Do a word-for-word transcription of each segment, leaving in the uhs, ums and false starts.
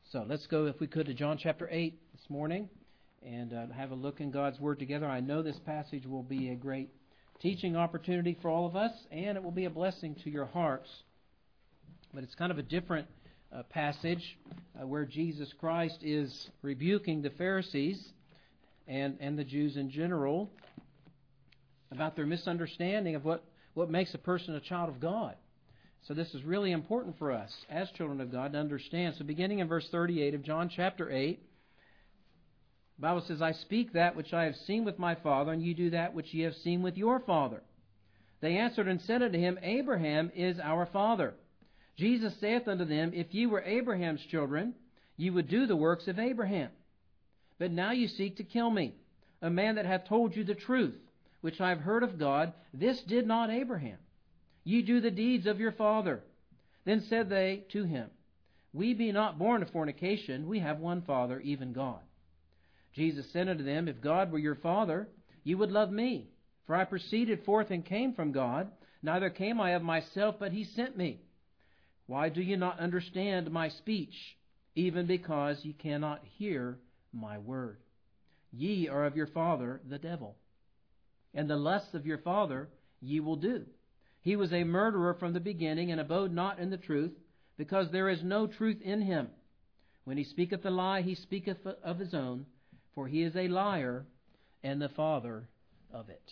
So let's go, if we could, to John chapter eight this morning and uh, have a look in God's Word together. I know this passage will be a great teaching opportunity for all of us, and it will be a blessing to your hearts. But it's kind of a different uh, passage uh, where Jesus Christ is rebuking the Pharisees and, and the Jews in general about their misunderstanding of what, what makes a person a child of God. So this is really important for us as children of God to understand. So beginning in verse thirty-eight of John chapter eight, the Bible says, I speak that which I have seen with my Father, and you do that which ye have seen with your father. They answered and said unto him, Abraham is our father. Jesus saith unto them, If ye were Abraham's children, ye would do the works of Abraham. But now you seek to kill me, a man that hath told you the truth, which I have heard of God. This did not Abraham. Ye do the deeds of your father. Then said they to him, We be not born of fornication, we have one Father, even God. Jesus said unto them, If God were your Father, ye would love me. For I proceeded forth and came from God, neither came I of myself, but he sent me. Why do ye not understand my speech, even because ye cannot hear my word? Ye are of your father the devil, and the lusts of your father ye will do. He was a murderer from the beginning, and abode not in the truth, because there is no truth in him. When he speaketh a lie, he speaketh of his own, for he is a liar and the father of it.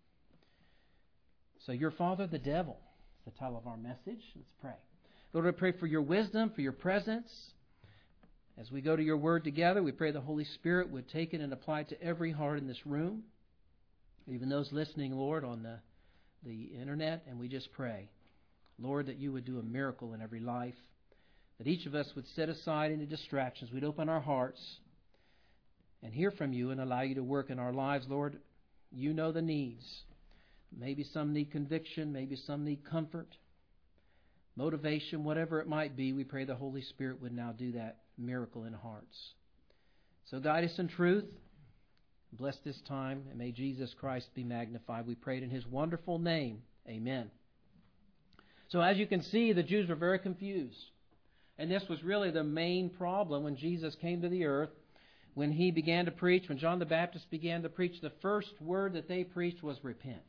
So your father, the devil, is the title of our message. Let's pray. Lord, I pray for your wisdom, for your presence. As we go to your word together, we pray the Holy Spirit would take it and apply it to every heart in this room, even those listening, Lord, on the the internet, and we just pray, Lord, that you would do a miracle in every life, that each of us would set aside any distractions, we'd open our hearts and hear from you and allow you to work in our lives. Lord, you know the needs. Maybe some need conviction, maybe some need comfort, motivation, whatever it might be. We pray the Holy Spirit would now do that miracle in hearts. So guide us in truth. Bless this time, and may Jesus Christ be magnified. We pray it in his wonderful name. Amen. So as you can see, the Jews were very confused. And this was really the main problem when Jesus came to the earth. When he began to preach, when John the Baptist began to preach, the first word that they preached was repent.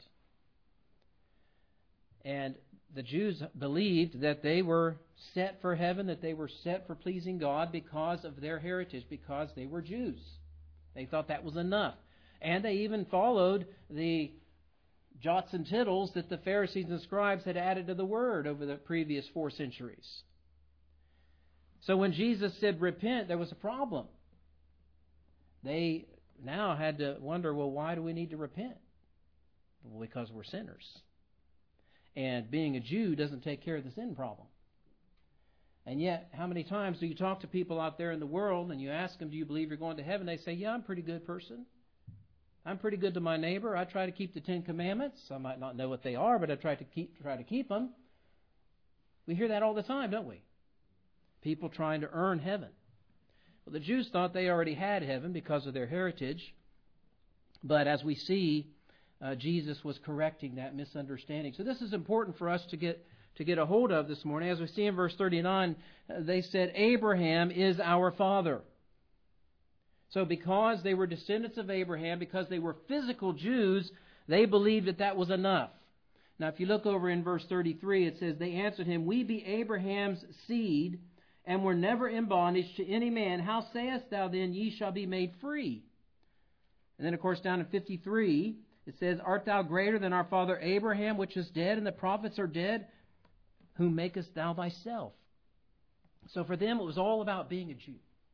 And the Jews believed that they were set for heaven, that they were set for pleasing God because of their heritage, because they were Jews. They thought that was enough. And they even followed the jots and tittles that the Pharisees and scribes had added to the word over the previous four centuries. So when Jesus said repent, there was a problem. They now had to wonder, well, why do we need to repent? Well, because we're sinners. And being a Jew doesn't take care of the sin problem. And yet, how many times do you talk to people out there in the world and you ask them, do you believe you're going to heaven? They say, yeah, I'm a pretty good person. I'm pretty good to my neighbor. I try to keep the Ten Commandments. I might not know what they are, but I try to keep try to keep them. We hear that all the time, don't we? People trying to earn heaven. Well, the Jews thought they already had heaven because of their heritage. But as we see, uh, Jesus was correcting that misunderstanding. So this is important for us to get to get a hold of this morning. As we see in verse thirty-nine, they said, Abraham is our father. So because they were descendants of Abraham, because they were physical Jews, they believed that that was enough. Now if you look over in verse thirty-three, it says, They answered him, We be Abraham's seed, and were never in bondage to any man. How sayest thou then, ye shall be made free? And then of course down in fifty-three, it says, Art thou greater than our father Abraham, which is dead, and the prophets are dead? Whom makest thou thyself? So for them it was all about being a Jew.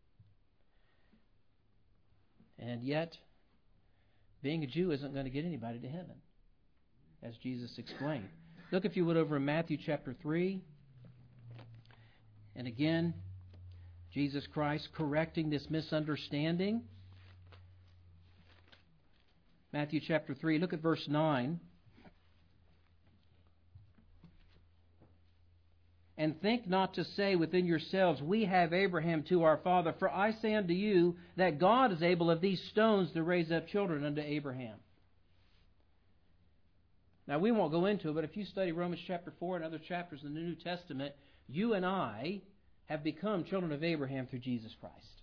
And yet, being a Jew isn't going to get anybody to heaven, as Jesus explained. Look, if you would, over in Matthew chapter three. And again, Jesus Christ correcting this misunderstanding. Matthew chapter three, look at verse nine. And think not to say within yourselves, We have Abraham to our father. For I say unto you, that God is able of these stones to raise up children unto Abraham. Now we won't go into it, but if you study Romans chapter four and other chapters in the New Testament, you and I have become children of Abraham through Jesus Christ.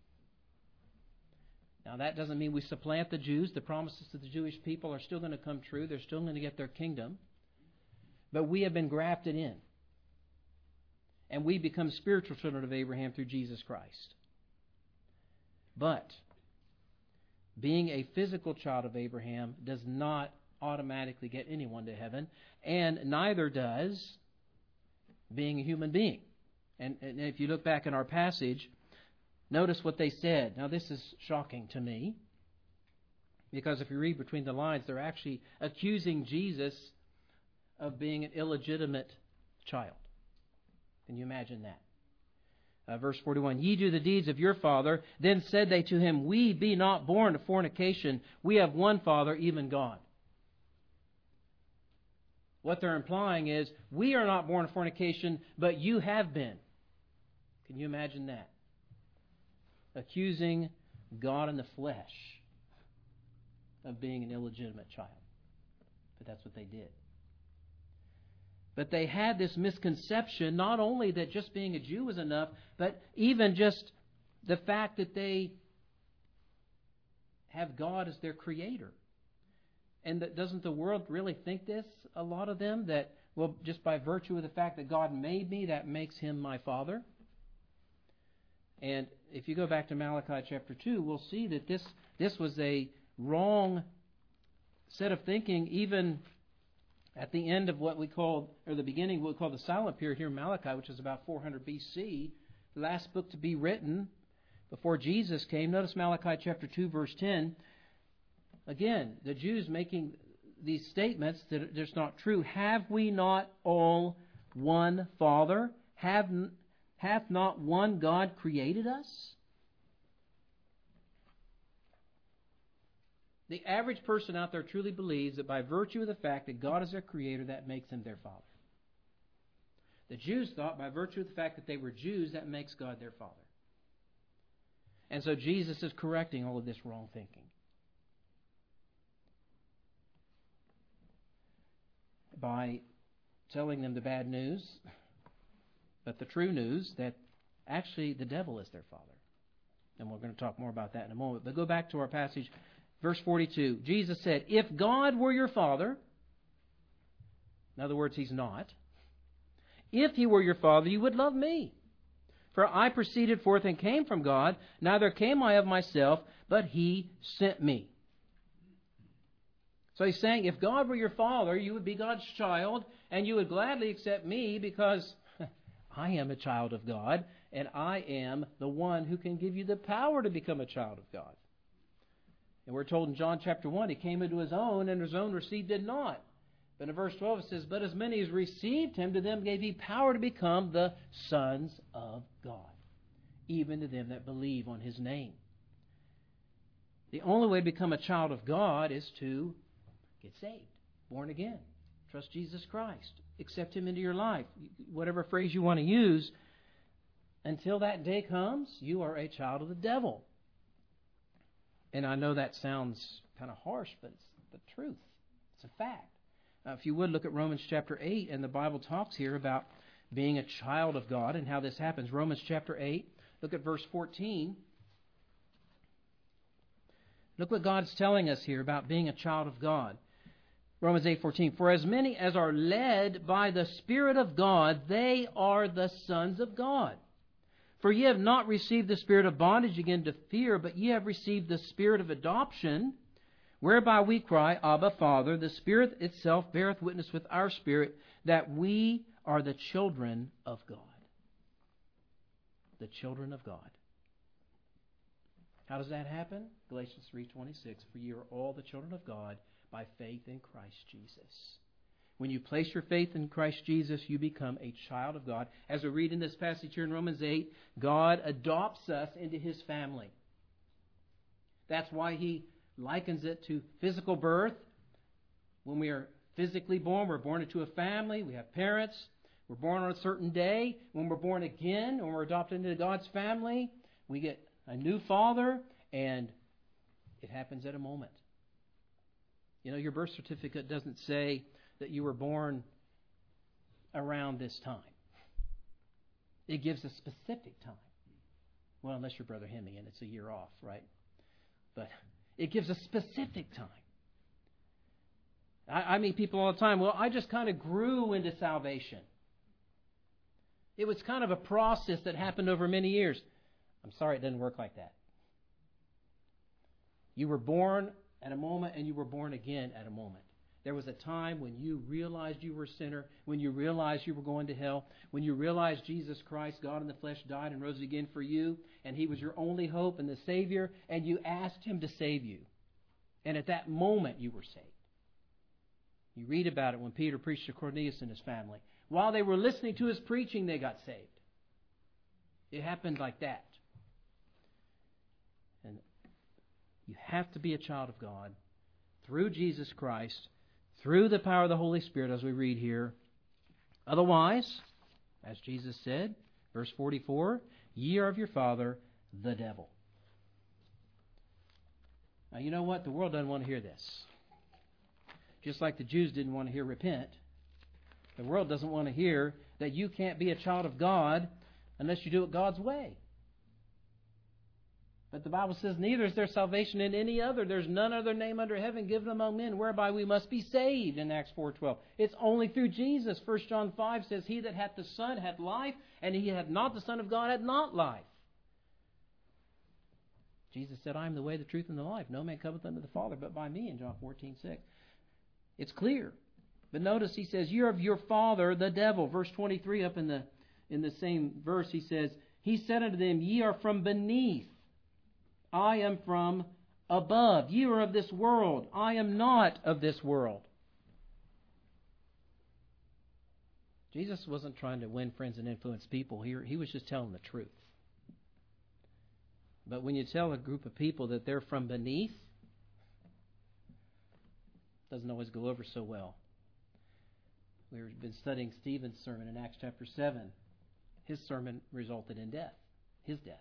Now, that doesn't mean we supplant the Jews. The promises to the Jewish people are still going to come true. They're still going to get their kingdom. But we have been grafted in. And we become spiritual children of Abraham through Jesus Christ. But being a physical child of Abraham does not automatically get anyone to heaven, and neither does being a human being. And, and if you look back in our passage, notice what they said. Now, this is shocking to me, because if you read between the lines, they're actually accusing Jesus of being an illegitimate child. Can you imagine that? Uh, verse forty-one, ye do the deeds of your father. Then said they to him, we be not born of fornication. We have one Father, even God. What they're implying is, we are not born of fornication, but you have been. Can you imagine that? Accusing God in the flesh of being an illegitimate child. But that's what they did. But they had this misconception, not only that just being a Jew was enough, but even just the fact that they have God as their creator. And that, doesn't the world really think this, a lot of them, that, well, just by virtue of the fact that God made me, that makes him my father? And if you go back to Malachi chapter two, we'll see that this, this was a wrong set of thinking, even at the end of what we call, or the beginning of what we call the silent period here in Malachi, which is about four hundred B C, the last book to be written before Jesus came. Notice Malachi chapter two, verse ten. Again, the Jews making these statements that are just not true. Have we not all one Father? Have, hath not one God created us? The average person out there truly believes that by virtue of the fact that God is their creator, that makes him their father. The Jews thought by virtue of the fact that they were Jews, that makes God their father. And so Jesus is correcting all of this wrong thinking. By telling them the bad news, but the true news that actually the devil is their father. And we're going to talk more about that in a moment. But go back to our passage. Verse forty-two, Jesus said, if God were your father, in other words, he's not. If he were your father, you would love me. For I proceeded forth and came from God, neither came I of myself, but he sent me. So he's saying, if God were your father, you would be God's child, and you would gladly accept me because I am a child of God, and I am the one who can give you the power to become a child of God. And we're told in John chapter one, he came into his own, and his own received it not. But in verse twelve it says, but as many as received him, to them gave he power to become the sons of God, even to them that believe on his name. The only way to become a child of God is to get saved, born again, trust Jesus Christ, accept him into your life, whatever phrase you want to use. Until that day comes, you are a child of the devil. And I know that sounds kind of harsh, but it's the truth. It's a fact. Now, if you would, look at Romans chapter eight, and the Bible talks here about being a child of God and how this happens. Romans chapter eight, look at verse fourteen. Look what God's telling us here about being a child of God. Romans eight fourteen, for as many as are led by the Spirit of God, they are the sons of God. For ye have not received the spirit of bondage again to fear, but ye have received the spirit of adoption, whereby we cry, Abba, Father. The Spirit itself beareth witness with our spirit that we are the children of God. The children of God. How does that happen? Galatians three twenty-six, for ye are all the children of God by faith in Christ Jesus. When you place your faith in Christ Jesus, you become a child of God. As we read in this passage here in Romans eight, God adopts us into his family. That's why he likens it to physical birth. When we are physically born, we're born into a family. We have parents. We're born on a certain day. When we're born again, when we're adopted into God's family, we get a new father, and it happens at a moment. You know, your birth certificate doesn't say that you were born around this time. It gives a specific time. Well, unless you're Brother Hemi and it's a year off, right? But it gives a specific time. I, I meet people all the time, well, I just kind of grew into salvation. It was kind of a process that happened over many years. I'm sorry, it doesn't work like that. You were born at a moment and you were born again at a moment. There was a time when you realized you were a sinner, when you realized you were going to hell, when you realized Jesus Christ, God in the flesh, died and rose again for you, and He was your only hope and the Savior, and you asked Him to save you. And at that moment you were saved. You read about it when Peter preached to Cornelius and his family. While they were listening to his preaching, they got saved. It happened like that. And you have to be a child of God through Jesus Christ, through the power of the Holy Spirit, as we read here. Otherwise, as Jesus said, verse forty-four, ye are of your father, the devil. Now, you know what? The world doesn't want to hear this. Just like the Jews didn't want to hear repent. The world doesn't want to hear that you can't be a child of God unless you do it God's way. But the Bible says, neither is there salvation in any other. There's none other name under heaven given among men whereby we must be saved, in Acts four twelve. It's only through Jesus. First John five says, he that hath the Son hath life, and he hath not the Son of God hath not life. Jesus said, I am the way, the truth, and the life. No man cometh unto the Father but by me, in John fourteen six. It's clear. But notice he says, you're of your father, the devil. Verse twenty-three, up in the in the same verse, he says, he said unto them, ye are from beneath. I am from above. Ye are of this world. I am not of this world. Jesus wasn't trying to win friends and influence people. He, he was just telling the truth. But when you tell a group of people that they're from beneath, it doesn't always go over so well. We've been studying Stephen's sermon in Acts chapter seven. His sermon resulted in death. His death.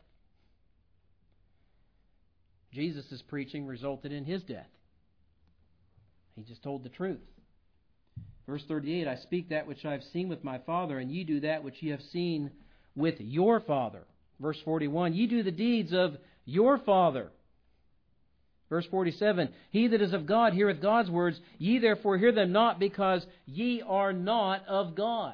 Jesus' preaching resulted in his death. He just told the truth. Verse thirty-eight, I speak that which I have seen with my Father, and ye do that which ye have seen with your father. Verse forty-one, ye do the deeds of your father. Verse forty-seven, he that is of God heareth God's words, ye therefore hear them not, because ye are not of God.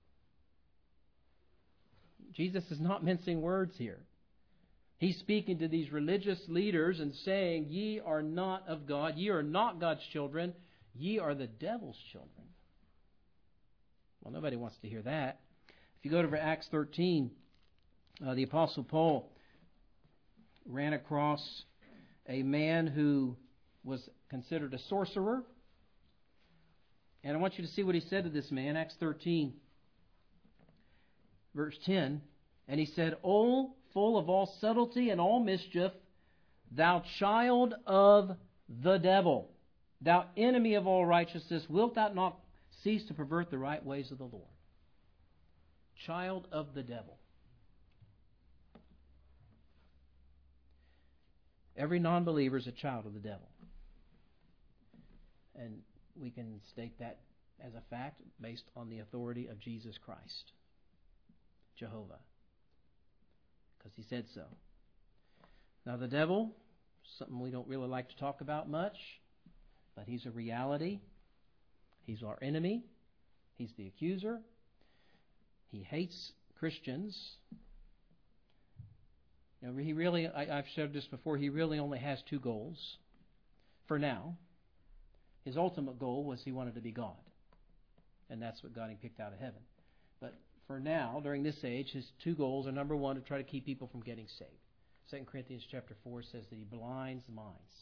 Jesus is not mincing words here. He's speaking to these religious leaders and saying, ye are not of God, ye are not God's children, ye are the devil's children. Well, nobody wants to hear that. If you go to Acts thirteen, uh, the Apostle Paul ran across a man who was considered a sorcerer. And I want you to see what he said to this man, Acts thirteen, verse ten. And he said, O full of all subtlety and all mischief, thou child of the devil, thou enemy of all righteousness, wilt thou not cease to pervert the right ways of the Lord? Child of the devil. Every non-believer is a child of the devil. And we can state that as a fact based on the authority of Jesus Christ, Jehovah, because he said so. Now the devil, something we don't really like to talk about much, but he's a reality. He's our enemy. He's the accuser. He hates Christians. You know, he really, I, I've said this before, he really only has two goals for now. His ultimate goal was he wanted to be God. And that's what got him kicked out of heaven. But for now, during this age, his two goals are, number one, to try to keep people from getting saved. Second Corinthians chapter four says that he blinds minds.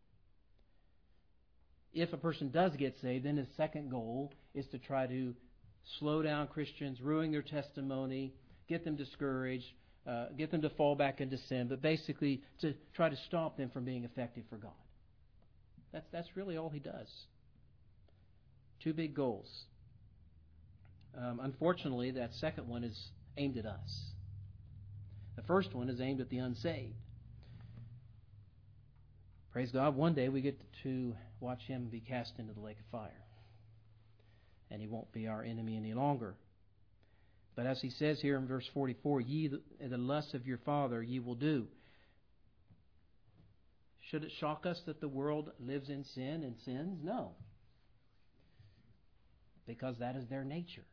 If a person does get saved, then his second goal is to try to slow down Christians, ruin their testimony, get them discouraged, uh, get them to fall back into sin, but basically to try to stop them from being effective for God. That's that's really all he does. Two big goals. Um, unfortunately, that second one is aimed at us. The first one is aimed at the unsaved. Praise God, one day we get to watch him be cast into the lake of fire. And he won't be our enemy any longer. But as he says here in verse forty-four, ye the, the lusts of your father ye will do. Should it shock us that the world lives in sin and sins? No. Because that is their nature.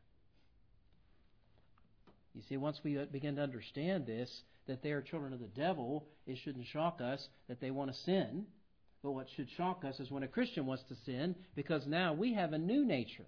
You see, once we begin to understand this, that they are children of the devil, it shouldn't shock us that they want to sin. But what should shock us is when a Christian wants to sin, because now we have a new nature.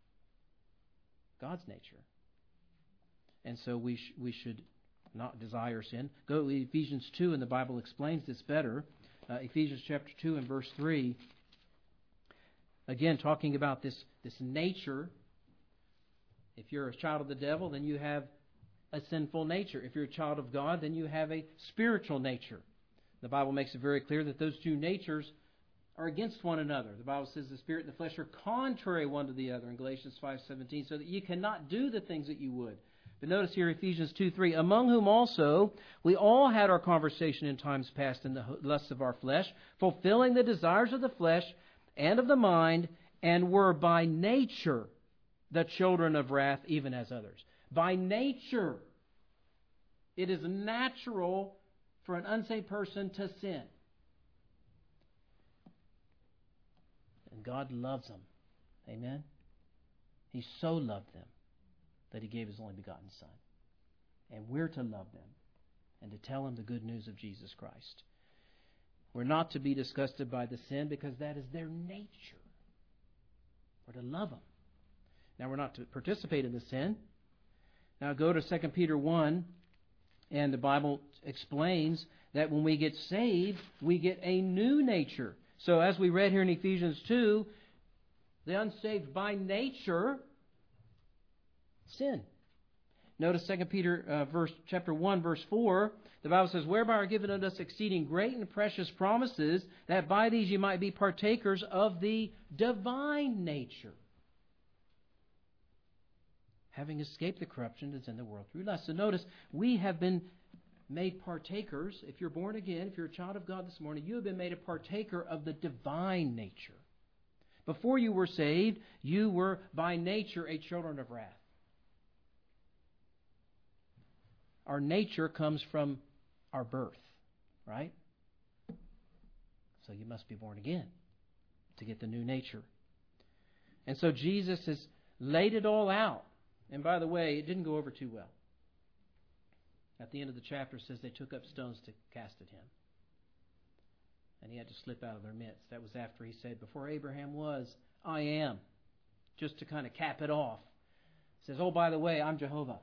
God's nature. And so we sh- we should not desire sin. Go to Ephesians two, and the Bible explains this better. Uh, Ephesians chapter two and verse three. Again, talking about this, this nature. If you're a child of the devil, then you have a sinful nature. If you're a child of God, then you have a spiritual nature. The Bible makes it very clear that those two natures are against one another. The Bible says the spirit and the flesh are contrary one to the other in Galatians five seventeen, so that you cannot do the things that you would. But notice here Ephesians two three, among whom also we all had our conversation in times past in the lusts of our flesh, fulfilling the desires of the flesh and of the mind, and were by nature the children of wrath, even as others. By nature, it is natural for an unsaved person to sin. And God loves them. Amen? He so loved them that He gave His only begotten Son. And we're to love them and to tell them the good news of Jesus Christ. We're not to be disgusted by the sin because that is their nature. We're to love them. Now, we're not to participate in the sin. Now, go to Second Peter one, and the Bible explains that when we get saved, we get a new nature. So, as we read here in Ephesians two, the unsaved by nature sin. Notice Second Peter uh, verse chapter one, verse four. The Bible says, whereby are given unto us exceeding great and precious promises, that by these you might be partakers of the divine nature, having escaped the corruption that's in the world through lust. So notice, we have been made partakers. If you're born again, if you're a child of God this morning, you have been made a partaker of the divine nature. Before you were saved, you were by nature a children of wrath. Our nature comes from our birth, right? So you must be born again to get the new nature. And so Jesus has laid it all out. And by the way, it didn't go over too well. At the end of the chapter, it says they took up stones to cast at Him. And He had to slip out of their midst. That was after He said, before Abraham was, I am. Just to kind of cap it off. He says, oh, by the way, I'm Jehovah.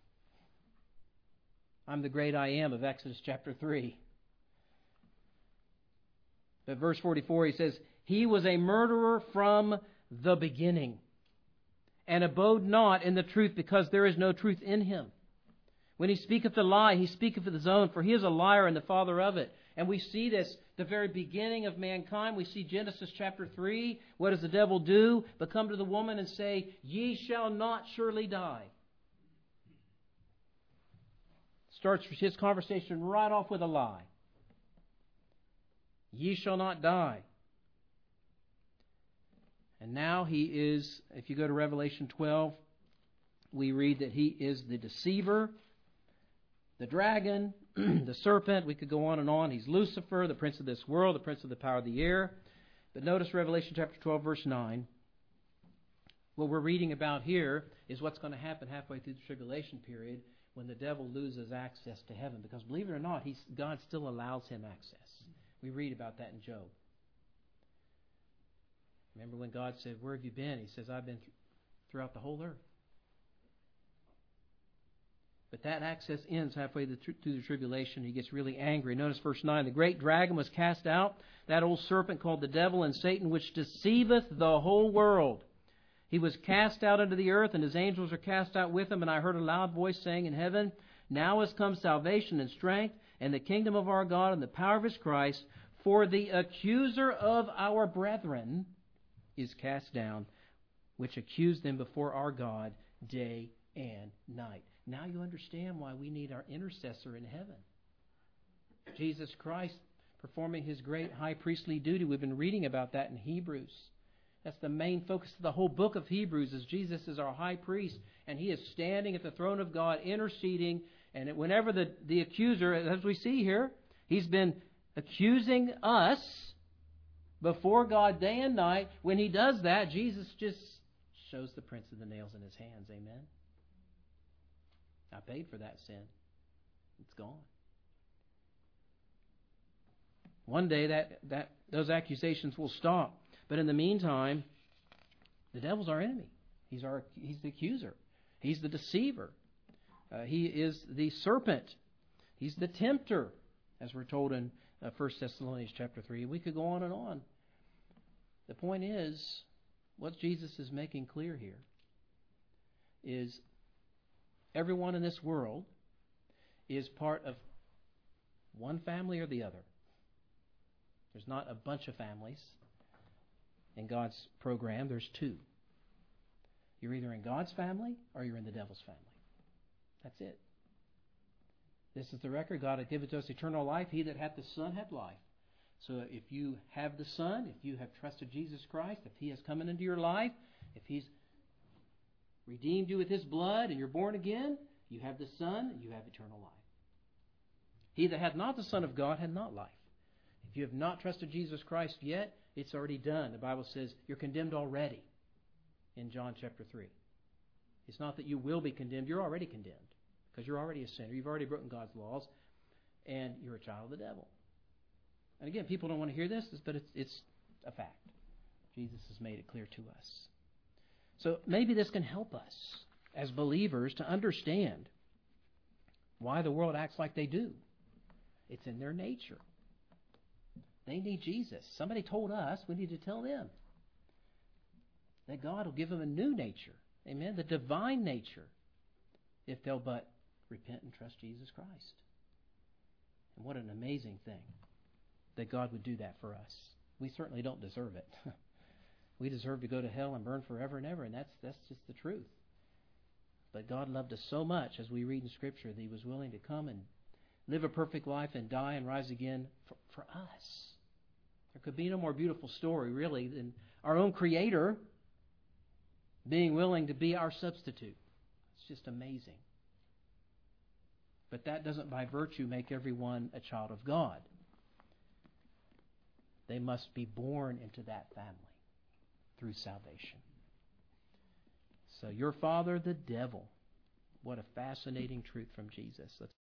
I'm the great I am of Exodus chapter three. But verse forty-four, he says, He was a murderer from the beginning, and abode not in the truth, because there is no truth in him. When he speaketh a lie, he speaketh of his own, for he is a liar and the father of it. And we see this, the very beginning of mankind. We see Genesis chapter three. What does the devil do? But come to the woman and say, ye shall not surely die. Starts his conversation right off with a lie. Ye shall not die. And now he is, if you go to Revelation twelve, we read that he is the deceiver, the dragon, the serpent. We could go on and on. He's Lucifer, the prince of this world, the prince of the power of the air. But notice Revelation chapter twelve, verse nine. What we're reading about here is what's going to happen halfway through the tribulation period when the devil loses access to heaven. Because believe it or not, he's, God still allows him access. We read about that in Job. Remember when God said, where have you been? He says, I've been th- throughout the whole earth. But that access ends halfway through the tribulation. He gets really angry. Notice verse nine. The great dragon was cast out, that old serpent called the devil and Satan, which deceiveth the whole world. He was cast out into the earth, and his angels are cast out with him. And I heard a loud voice saying in heaven, now has come salvation and strength, and the kingdom of our God, and the power of his Christ. For the accuser of our brethren is cast down, which accused them before our God day and night. Now you understand why we need our intercessor in heaven. Jesus Christ performing his great high priestly duty. We've been reading about that in Hebrews. That's the main focus of the whole book of Hebrews, is Jesus is our high priest, and He is standing at the throne of God, interceding. And whenever the, the accuser, as we see here, he's been accusing us before God day and night. When He does that, Jesus just shows the prints of the nails in His hands. Amen? I paid for that sin. It's gone. One day that, that those accusations will stop. But in the meantime, the devil's our enemy. He's our he's the accuser. He's the deceiver. Uh, he is the serpent. He's the tempter, as we're told in uh, First Thessalonians chapter three. We could go on and on. The point is, what Jesus is making clear here is everyone in this world is part of one family or the other. There's not a bunch of families in God's program. There's two. You're either in God's family or you're in the devil's family. That's it. This is the record. God hath given to us eternal life. He that hath the Son hath life. So if you have the Son, if you have trusted Jesus Christ, if He has come into your life, if He's redeemed you with His blood and you're born again, you have the Son and you have eternal life. He that hath not the Son of God hath not life. If you have not trusted Jesus Christ yet, it's already done. The Bible says you're condemned already in John chapter three. It's not that you will be condemned. You're already condemned because you're already a sinner. You've already broken God's laws, and you're a child of the devil. And again, people don't want to hear this, but it's, it's a fact. Jesus has made it clear to us. So maybe this can help us as believers to understand why the world acts like they do. It's in their nature. They need Jesus. Somebody told us, we need to tell them that God will give them a new nature. Amen? The divine nature, if they'll but repent and trust Jesus Christ. And what an amazing thing that God would do that for us. We certainly don't deserve it. We deserve to go to hell and burn forever and ever, and that's that's just the truth. But God loved us so much, as we read in Scripture, that He was willing to come and live a perfect life and die and rise again for, for us. There could be no more beautiful story, really, than our own Creator being willing to be our substitute. It's just amazing. But that doesn't by virtue make everyone a child of God. They must be born into that family through salvation. So your father, the devil. What a fascinating truth from Jesus. Let's